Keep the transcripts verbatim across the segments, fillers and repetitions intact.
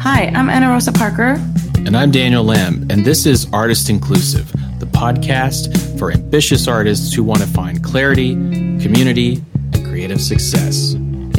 Hi, I'm Anna Rosa Parker. And I'm Daniel Lamb, and this is Artist Inclusive, the podcast for ambitious artists who want to find clarity, community, and creative success.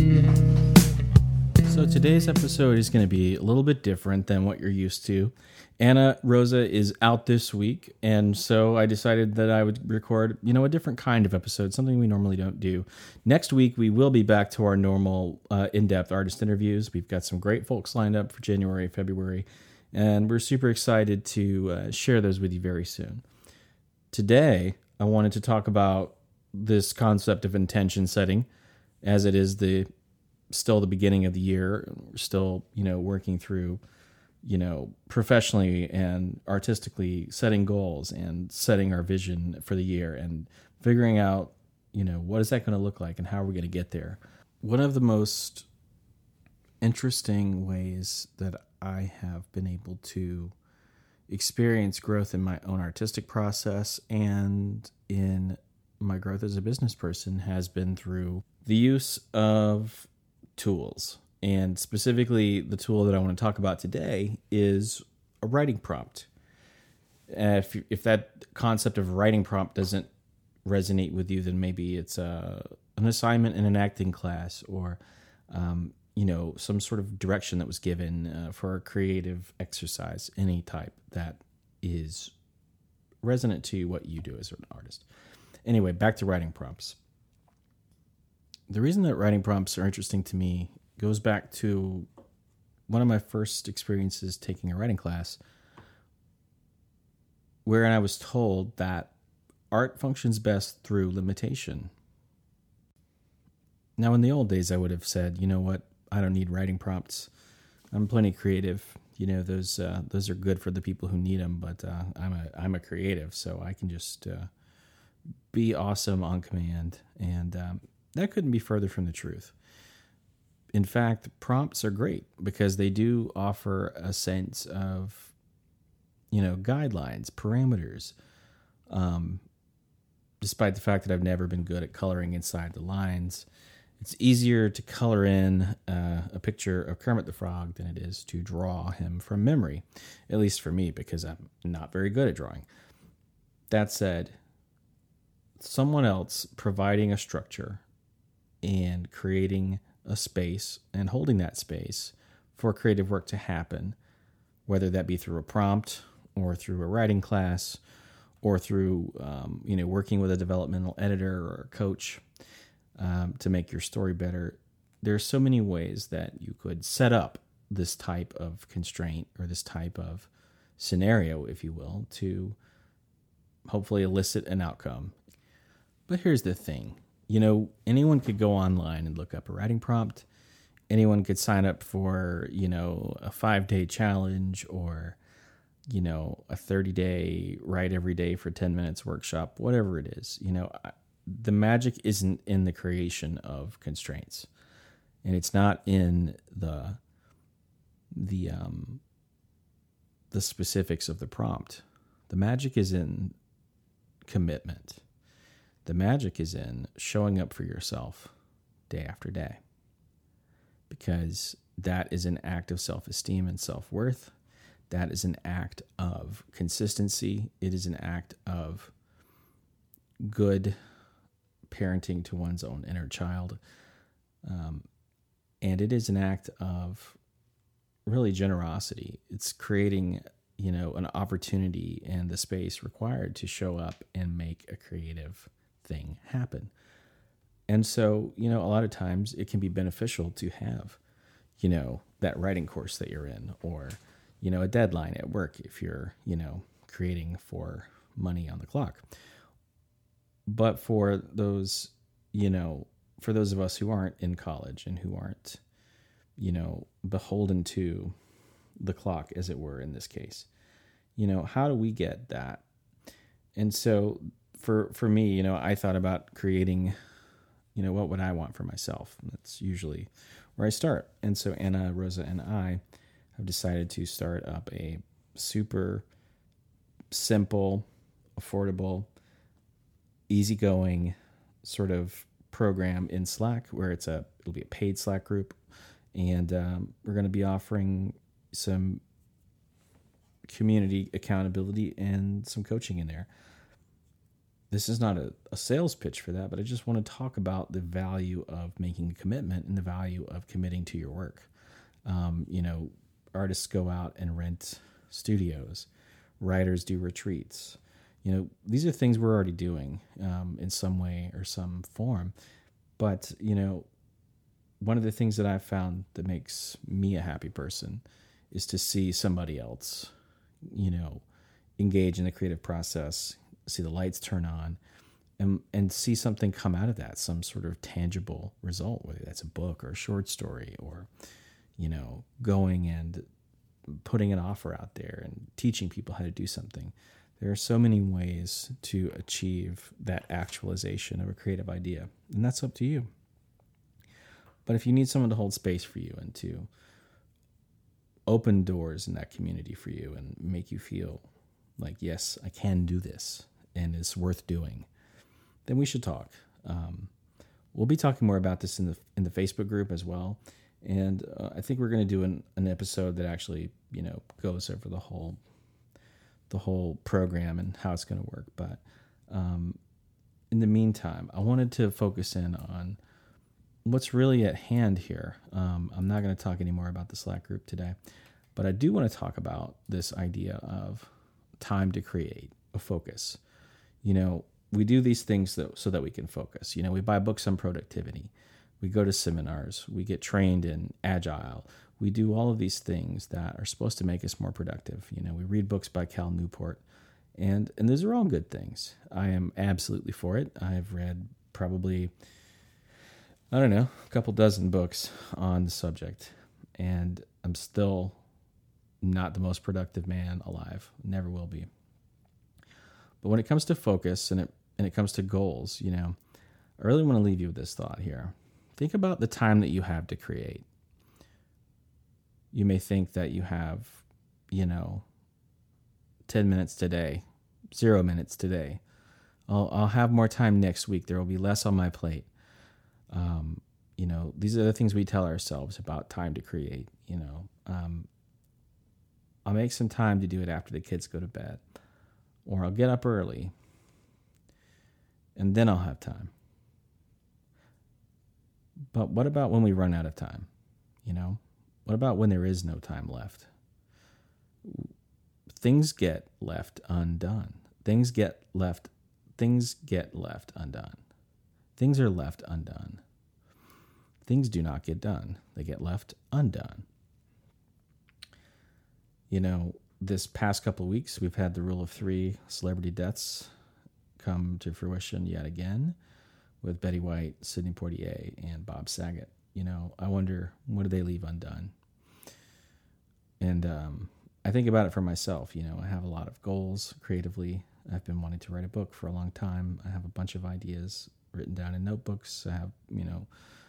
So today's episode is going to be a little bit different than what you're used to. Anna Rosa is out this week, and so I decided that I would record, you know, a different kind of episode, something we normally don't do. Next week, we will be back to our normal uh, in-depth artist interviews. We've got some great folks lined up for January, February, and we're super excited to uh, share those with you very soon. Today, I wanted to talk about this concept of intention setting, as it is the still the beginning of the year. We're still, you know, working through, you know, professionally and artistically setting goals and setting our vision for the year and figuring out, you know, what is that going to look like and how are we going to get there. One of the most interesting ways that I have been able to experience growth in my own artistic process and in my growth as a business person has been through the use of tools. And specifically, the tool that I want to talk about today is a writing prompt. Uh, if if that concept of writing prompt doesn't resonate with you, then maybe it's a, an assignment in an acting class, or um, you know, some sort of direction that was given uh, for a creative exercise, any type that is resonant to what you do as an artist. Anyway, back to writing prompts. The reason that writing prompts are interesting to me goes back to one of my first experiences taking a writing class, wherein I was told that art functions best through limitation. Now, in the old days, I would have said, you know what, I don't need writing prompts. I'm plenty creative. You know, those uh, those are good for the people who need them, but uh, I'm a I'm a creative, so I can just uh, be awesome on command. And um, that couldn't be further from the truth. In fact, prompts are great because they do offer a sense of, you know, guidelines, parameters. Um, despite the fact that I've never been good at coloring inside the lines, it's easier to color in uh, a picture of Kermit the Frog than it is to draw him from memory, at least for me, because I'm not very good at drawing. That said, someone else providing a structure and creating a space and holding that space for creative work to happen, whether that be through a prompt or through a writing class or through, um, you know, working with a developmental editor or a coach um, to make your story better. There's so many ways that you could set up this type of constraint or this type of scenario, if you will, to hopefully elicit an outcome. But here's the thing. You know, anyone could go online and look up a writing prompt. Anyone could sign up for, you know, a five-day challenge or, you know, a thirty-day write every day for ten minutes workshop, whatever it is. You know, the magic isn't in the creation of constraints, and it's not in the the um the specifics of the prompt. The magic is in commitment. The magic is in showing up for yourself day after day, because that is an act of self-esteem and self-worth. That is an act of consistency. It is an act of good parenting to one's own inner child. Um, and it is an act of really generosity. It's creating, you know, an opportunity and the space required to show up and make a creative thing happen. And so, you know, a lot of times it can be beneficial to have, you know, that writing course that you're in, or, you know, a deadline at work if you're, you know, creating for money on the clock. But for those, you know, for those of us who aren't in college and who aren't, you know, beholden to the clock, as it were, in this case, you know, how do we get that? And so For for me, you know, I thought about creating, you know, what would I want for myself? That's usually where I start. And so Anna, Rosa, and I have decided to start up a super simple, affordable, easygoing sort of program in Slack, where it's a it'll be a paid Slack group, and um, we're going to be offering some community accountability, and some coaching in there. This is not a, a sales pitch for that, but I just want to talk about the value of making a commitment and the value of committing to your work. Um, you know, artists go out and rent studios. Writers do retreats. You know, these are things we're already doing um, in some way or some form. But, you know, one of the things that I've found that makes me a happy person is to see somebody else, you know, engage in the creative process, see the lights turn on, and and see something come out of that, some sort of tangible result, whether that's a book or a short story, or, you know, going and putting an offer out there and teaching people how to do something. There are so many ways to achieve that actualization of a creative idea, and that's up to you. But if you need someone to hold space for you and to open doors in that community for you and make you feel like, yes, I can do this and it's worth doing, then we should talk. Um, we'll be talking more about this in the in the Facebook group as well. And uh, I think we're going to do an, an episode that actually, you know, goes over the whole the whole program and how it's going to work. But um, in the meantime, I wanted to focus in on what's really at hand here. Um, I'm not going to talk anymore about the Slack group today, but I do want to talk about this idea of time to create, a focus. You know, we do these things though, so that we can focus. You know, we buy books on productivity. We go to seminars. We get trained in Agile. We do all of these things that are supposed to make us more productive. You know, we read books by Cal Newport, and and those are all good things. I am absolutely for it. I've read probably, I don't know, a couple dozen books on the subject, and I'm still not the most productive man alive. Never will be. But when it comes to focus and it and it comes to goals, you know, I really want to leave you with this thought here. Think about the time that you have to create. You may think that you have, you know, ten minutes today, zero minutes today. I'll, I'll have more time next week. There will be less on my plate. Um, you know, these are the things we tell ourselves about time to create. You know, um, I'll make some time to do it after the kids go to bed, or I'll get up early and then I'll have time. But what about when we run out of time? You know, what about when there is no time left? Things get left undone. Things get left, things get left undone. Things are left undone. Things do not get done. They get left undone. You know, this past couple of weeks, we've had the rule of three celebrity deaths come to fruition yet again with Betty White, Sidney Poitier, and Bob Saget. You know, I wonder, what do they leave undone? And um, I think about it for myself. You know, I have a lot of goals creatively. I've been wanting to write a book for a long time. I have a bunch of ideas written down in notebooks. I have, you know,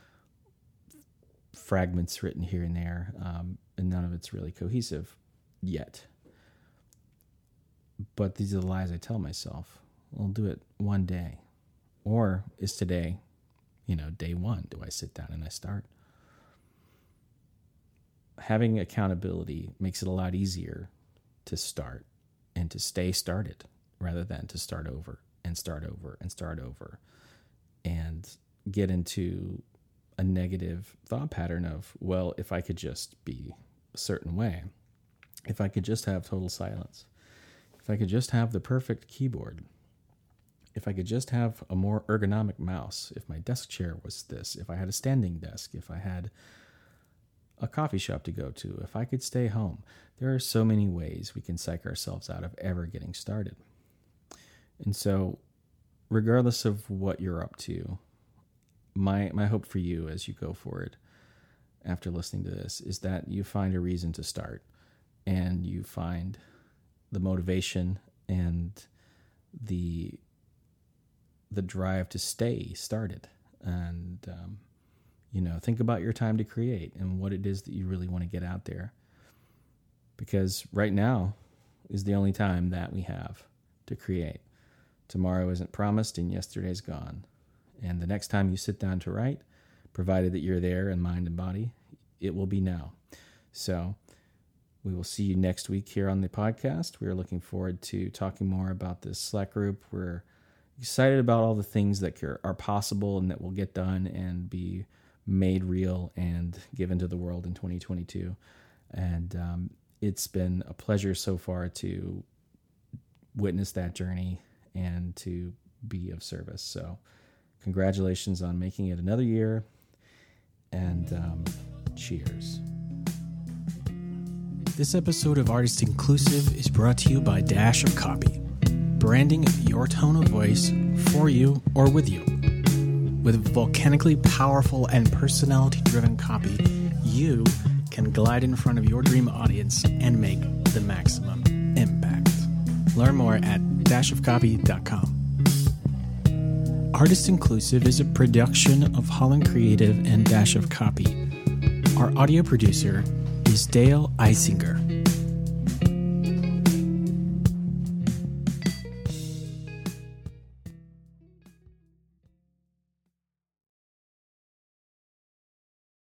fragments written here and there, um, and none of it's really cohesive yet. But these are the lies I tell myself. I'll do it one day. Or is today, you know, day one? Do I sit down and I start? Having accountability makes it a lot easier to start and to stay started rather than to start over and start over and start over and get into a negative thought pattern of, well, if I could just be a certain way, if I could just have total silence, if I could just have the perfect keyboard, if I could just have a more ergonomic mouse, if my desk chair was this, if I had a standing desk, if I had a coffee shop to go to, if I could stay home. There are so many ways we can psych ourselves out of ever getting started. And so, regardless of what you're up to, my my hope for you as you go forward after listening to this is that you find a reason to start, and you find the motivation and the the drive to stay started. And um, you know, think about your time to create and what it is that you really want to get out there. Because right now is the only time that we have to create. Tomorrow isn't promised and yesterday's gone. And the next time you sit down to write, provided that you're there in mind and body, it will be now. So We will see you next week here on the podcast. We are looking forward to talking more about this Slack group. We're excited about all the things that are possible and that will get done and be made real and given to the world in twenty twenty-two. And um, it's been a pleasure so far to witness that journey and to be of service. So congratulations on making it another year, and um, cheers. This episode of Artist Inclusive is brought to you by Dash of Copy, branding your tone of voice for you or with you. With volcanically powerful and personality-driven copy, you can glide in front of your dream audience and make the maximum impact. Learn more at dash of copy dot com. Artist Inclusive is a production of Holland Creative and Dash of Copy. Our audio producer is Dale Eisinger.